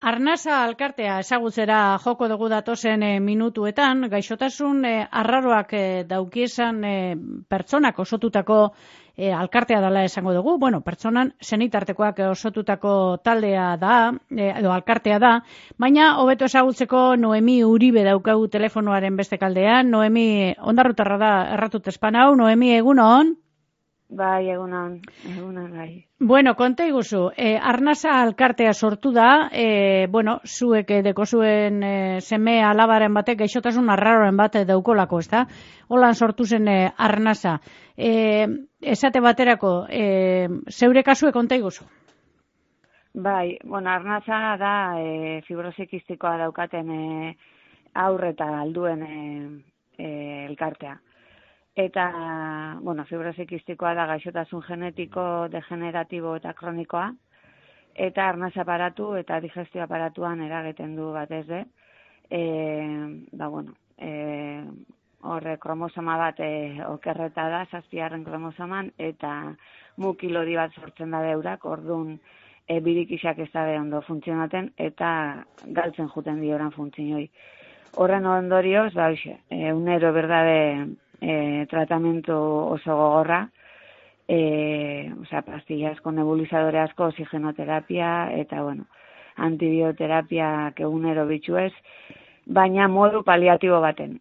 Arnasa alkartea ezagutzera joko dugu datozen minutuetan, gaixotasun arraroak daukiesan pertsonak osotutako alkartea dela esango dugu. Bueno, pertsonan senitartekoak osotutako taldea da, edo alkartea da, baina hobeto ezagutzeko Noemi Uribe daukagu telefonoaren beste kaldean. Noemi, ondarrutarra da erratut espanau. Noemi, egunon? Bai, egunon, bai. Bueno, konta iguzu, Arnasa alkartea sortu da, zuek deko zuen seme alabaren batek gaixotasun arraroen bat daukolako, ez da? Holan sortu zen Arnasa. Esate baterako, zeure kasue konta iguzu? Bai, Arnasa da fibrosi kistikoa daukaten haur eta alduen elkartea. Eta, fibrosi kistikoa da gaixotasun genetiko, degeneratibo eta kronikoa, eta arnasa aparatu eta digestio aparatuan eragiten du batez de. Horre kromosoma bat okerreta da, 7. kromosoman, eta mukilodi bat sortzen da beurak, orduan birikixak ez da ondo funtzionaten, eta galtzen juten dioran funtzioi. Horren ondorioz, unero berdade tratamentu oso gogorra, pastillas con nebulizadore asko, oxigenoterapia, eta, antibioterapia egunero bitxuez, baina modu paliatibo baten.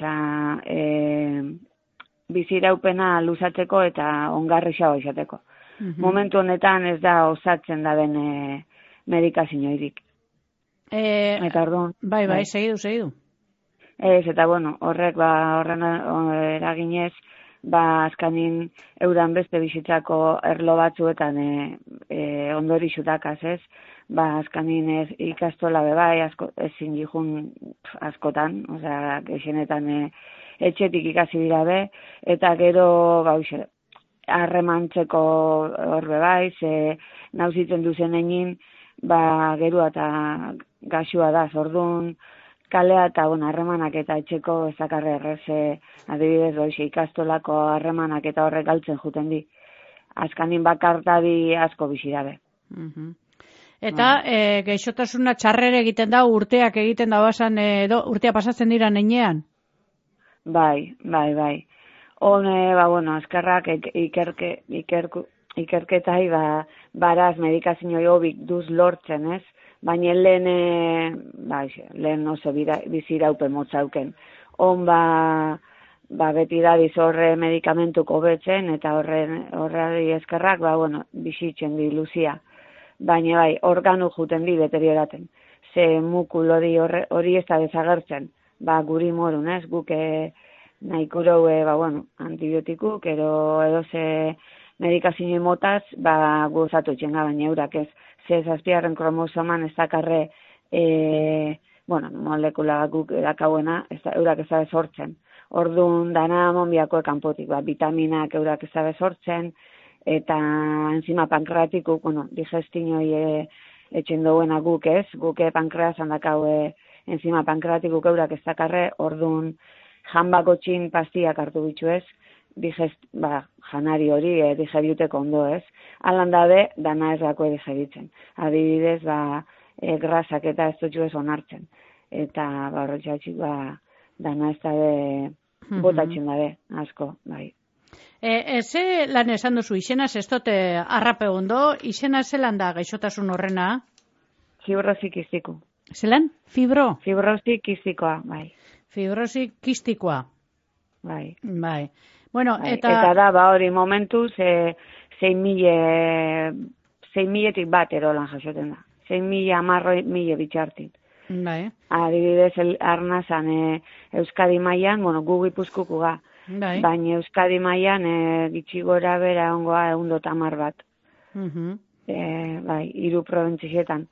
Biziraupena luzatzeko eta ongarrixago izateko. Momentu honetan ez da osatzen da den medikazioirik. Eta orduan. Bai, segidu. Ez, eta horrek horren eraginez, azkanin euran beste bizitzako erlo batzuetan ondorixutakaz, ez? Azkanin ikastola bebai, ezin jihun askotan, gexenetan etxetik ikasi dira be, eta gero, harremantzeko hor bebai, nauzitzen duzen egin, gero eta gaxua da, zordun, kalea eta harremanak eta etxeko ezakarre errez, adibidez, ikastolako harremanak eta horrek galtzen juten di. Azkanin bakartadi asko bizi dabe. Eta gaixotasuna txarrere egiten da, urteak egiten da basan, urtea pasatzen dira neinean? Bai. Hone, azkarrak ikerketai baraz medikazioi hobik duz lortzen, ez? Baina lehen oso biziraupe motzauken. Beti dadiz horre medikamentuko betzen, eta horrari eskerrak, bizitzen di luzia. Baina organu juten di deterioraten. Ze mukulodi hori ez da desagertzen, guri morun, ez? Guke nahiko roue, antibiotikuk, edo ze medikazio motaz, gozatu txenga, baina eurak ez. Ze 7. kromosoman ez dakarre, molekula guk edakauena, eurak ez da sortzen. Orduan dana monbiako kanpotik, vitaminak eurak ez da sortzen, eta enzima pankreatikuk, digestinoi etxen duena guk ez, guke pankreasan dakau enzima pankreatikuk eurak ez dakarre, orduan janbako txin pastiak hartu bitxu ez, janari hori digeriuteko ondo ez. Alan dabe, dana ez dako digeritzen. Adibidez, grasak eta ez dutxu ez onartzen. Eta horretxatxik, dana ez dabe botatzen dabe, asko, bai. Ze lan esan duzu, izenaz ez dute arrape ondo, izenaz zelan da gaixotasun horrena? Fibrosi kistiko. Zelan? Fibrosi kistikoa, bai. Fibrosi kistikoa. Bai. Eta da, hori momentuz, 6.000-etik bat erolan jasoten da. 6.000 bitxartit. Bai. Adibidez, arnazan Euskadi mailan, gu Gipuzkoako ga. Bai. Baina Euskadi mailan gitxi gora bera ongoa 110 bat. 3 probentzietan.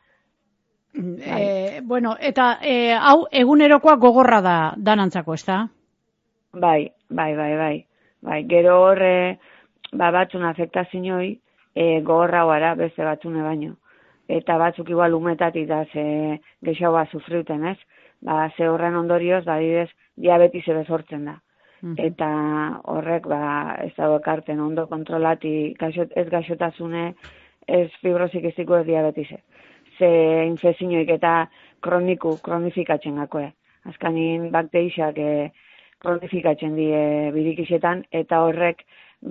Eta hau egunerokoa gogorra da danantzako, ez da? Bai. Gero horre, batzun afektazioi gogorra gara beste batzune baino. Eta batzuk igual umetatik da ze geixau sufriuten, ez? Ze horren ondorioz, adibidez, diabetise bezortzen da. Eta horrek, ez dago ekarten ondo kontrolati, ez gaixotasune, ez fibrosik iztiko ez diabetise. ze infezioik eta kronifikatzen gakoe. Azkanin bakterixak kronifikatzen die birikixetan, eta horrek,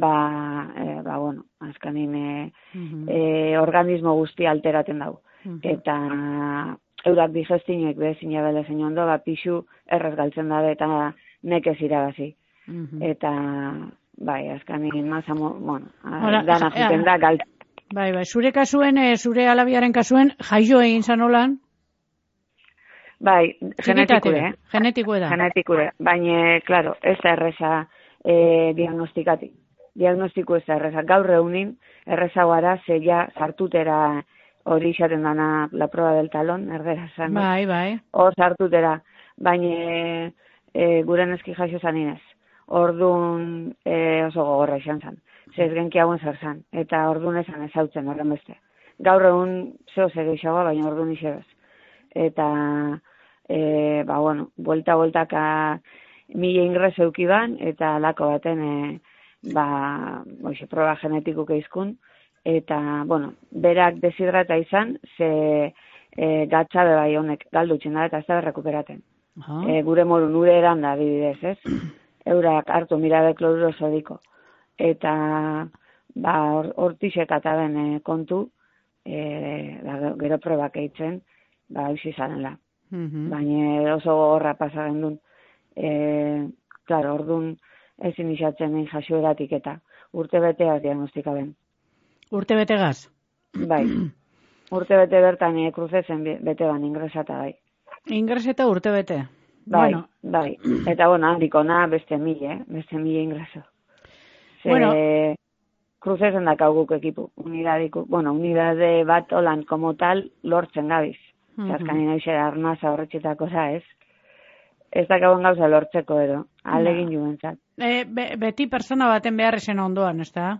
bueno, azkanin organismo guzti alteraten dau. Eta eurak digestinoek bezin jabele zein ondo, pixu erraz galtzen dabe eta nekez irabazi. Eta, bai, azkanin dana juten da galtzen. Bai, zure kasuen, zure alabiaren kasuen, jaio egin zan holan? Bai, genetikure. Genetikue da. Genetikure, baina, klaro, ez da erreza diagnostikati. Diagnostiku ez da erreza. Gaur egunin, erreza gara, zeia sartutera hori izaten dana la prueba del talón, erdera zan. Bai. Hor sartutera, baina guren eski jaixo zaninez. Orduan oso gogorra izan zan. Zez genki hauen zer zan. Eta orduan esan ezautzen horren beste. Gaur egun zeo segeixagoa, baina orduan izebez. Eta, bueno, buelta-bueltaka 1000 ingreso eukiban, eta lako baten, proba genetikuk eizkun. Eta, bueno, berak deshidrata izan, ze gatzabe bai honek galdutzen da, eta ez da berrekuperaten. Gure moru, nure eran da, adibidez, ez? Eurak hartu mirabe kloruro sodiko. Eta, hortixek eta ben kontu, gero probak eitzen, eusi zanela. Baina oso gogorra pasa gendun. Claro, orduan ezin izatzen egin jasioeratik eta urte beteaz diagnostikaben. Urte betegaz? Bai. Urte bete bertan kruzezen bete ban ingresata bai. Ingreseta urte bete? Bai, bueno. Bai. Eta bueno, handikona beste 1000, beste 1000 ingreso. Bueno. Kruzezen dakauguk ekipu. Unidade bat holan como tal lortzen gabiz. Azkanin eixera arnaza horretxetako ez. Ez dakauen gauza lortzeko edo. Alegin juentzat. Beti persona baten behar esen ondoan, ez da?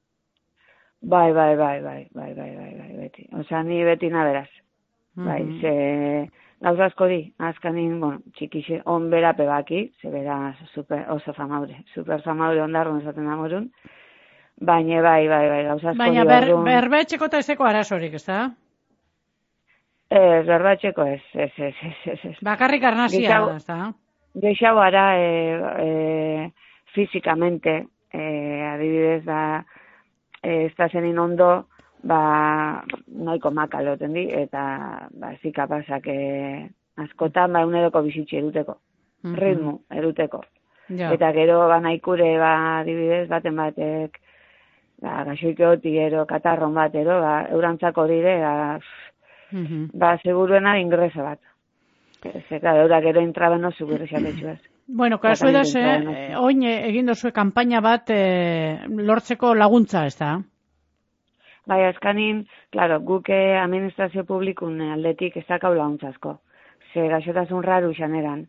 Bai, beti. Osa, ni beti naberaz. Bai, ze gauza asko di. Azkanin, txikixe, onberape baki, ze bera oso famaure. Super famaure ondarrun esaten da morun. Baina, bai, gauza asko di. Baina, berbetxeko eta ezeko arazorik, ez da? Berbatxeko ez. Bakarrik arnazia da, ez da? Geixau ara fizikamente, adibidez ez da zenin ondo, nahiko makalo tendi, eta zika pasak askotan unedoko bizitxe eruteko, ritmo eruteko. Eta gero naikure adibidez baten batek gaxoike hoti ero, katarron bat ero, eurantzako dire, seguruena ingreso bat. Zeka, eurak ero intrabeno zugurrexatetxu ez. Bueno, kasu edaz, oin egin dozue kampaina bat lortzeko laguntza, ez da? Bai, azkanin, klaro, guk administrazio publikun aldetik ez dakau laguntzazko. Ze gaixotasun raru xaneran.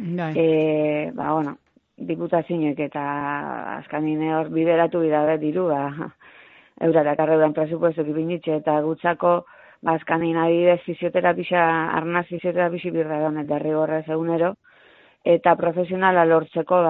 Diputazioek eta azkanin hor bideratu bidabe diru, euratak arreudan presupuestok ipinitxe eta gutzako azkanin adidez arnaz fizioterapixi birra donet derrigorrez egunero, eta profesionala lortzeko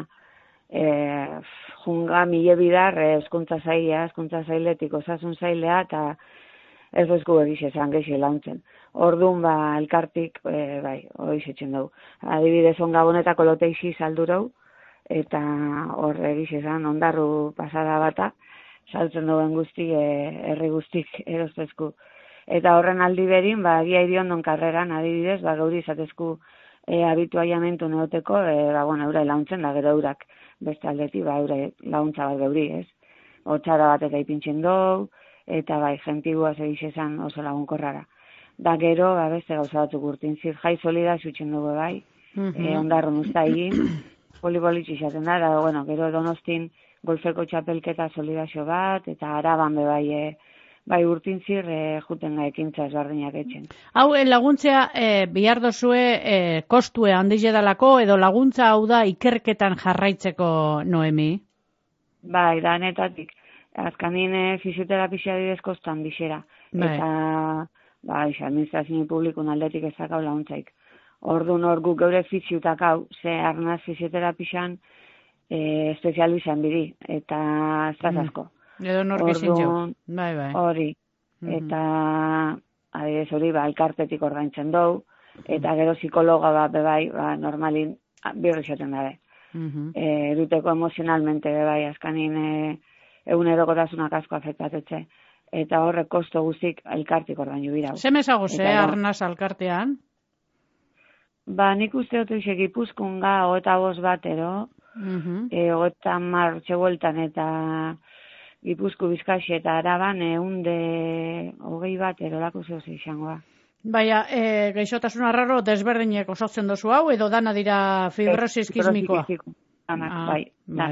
junga mile bidar eskuntza zailetik osasun zailea, eta ez bezku egize zan gehi launtzen. Orduan elkartik, hori zetzen dugu. Adibidez ongabonetako loteixi saldurau, eta hor egize zan ondarru pasada bata, saltzen duen guzti, herri guztik erostezku. Eta horren aldi berin, gia idiondon karreran, adibidez, gauri izatezku habituaiamentu neoteko, eura launtzen da, gero eurak beste aldeti, eura launtza bat gauri, ez? Otxara bat eta ipintzen dugu, eta jentigua zegizezan oso lagunkorrara. Da gero, beste gauza batzuk urtin zir, jai solida xutzen dugu ondarrun usta egin, poli-politxe izaten da, gero Donostin golfeko txapelketa solidazio bat, eta Araban urtin zir juten ekintza ezberdinak etxen. Hau, laguntzea bihar dozue kostue handiz edalako, edo laguntza hau da ikerketan jarraitzeko, Noemi? Bai, da netatik. Azkanin fizioterapia didez kostan bizera. Eta, administrazio publikun aldetik ezakau laguntzaik. Orduan hor guk geure fiziutak hau, ze arnaz fizioterapian espezializan biri, eta ez da asko. Edo nork izin jau. Bai. Hori. Eta, adibidez hori, elkartetik ordaintzen dugu, eta gero psikologa bebai, normalin birri xoten dabe. Eruteko emozionalmente bebai, azkanin egunerokotasunak asko afektatetxe. Eta horrek kosto guztik elkartik ordainu bira. Zemezago ze, arnaz elkartean? Nik uste dut Gipuzkoa 25 batero, 30 bueltan eta Gipuzko Bizkaia eta Araban 120 batero lako zeu izangoa. Baina, gaixotasun arraro desberdinek osatzen dozu hau, edo dana dira fibrosis kismikoa? Bai,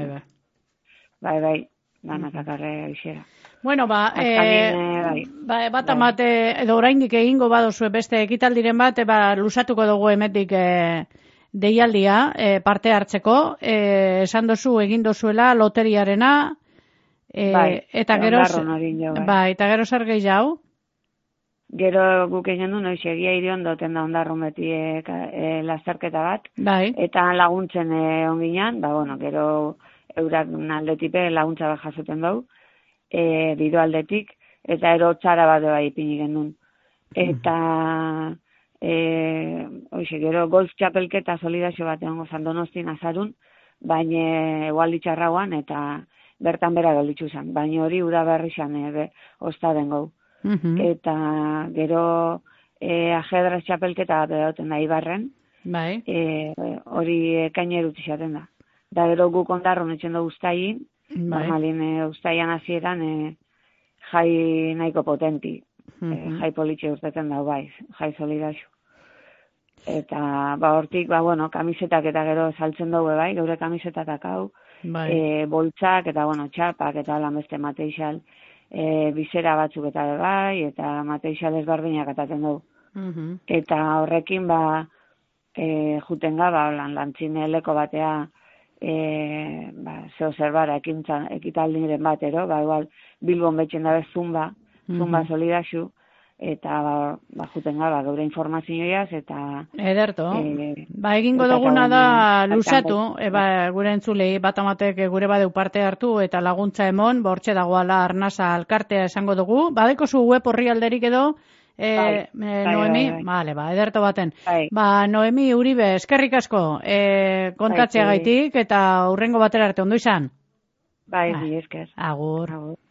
danak akarre aixera. Bueno, bat amate, edo oraindik egingo badozue beste ekitaldiren bat, lusatuko dugu emetik deialdia parte hartzeko, esan dozu egin dozuela loteriarena, eta gero zer gehiago? Gero guk egin du noiz egia irion doten da ondarrun betiek lasterketa bat, eta laguntzen onginan, gero eurak aldetipe laguntza bat jasoten dugu, diru aldetik, eta ero txara bat bai ipini gendun. Eta gero golf txapelketa solidazio bat egongo zan Donostin azarun, baina egualditxarrauan eta bertan bera gelitzu zen, baina hori ura berri zan osta dengo. Eta gero ajedrez txapelketa bat edauten da Ibarren, hori ekainerut izaten da. Da gero guk ondarron etxen dugu ustaien, normalin ustaian hasieran jai nahiko potenti, jai politxe urteten dago jai solidazio. Eta hortik, kamisetak eta gero saltzen dugu geure kamisetatak hau, boltsak eta txapak eta holan beste material, bizera batzuk eta eta material ezberdinak ataten dugu. Eta horrekin juten gaba, lantzineleko batea, zeo zerbara ekitaldiren batero, igual Bilbon betxen dabe zumba solidazu, eta juten gaba geure informazioaz, eta... Ederto, egingo duguna da lusatu, gure entzulei bat amatek gure badeu parte hartu, eta laguntza emon, bortxe dagoala arnasa alkartea esango dugu, badeko zu web horri alderik edo, Noemi, ederto baten. Noemi Uribe, eskerrik asko kontatzea gaitik, eta hurrengo batera arte ondo izan. Esker. Agur.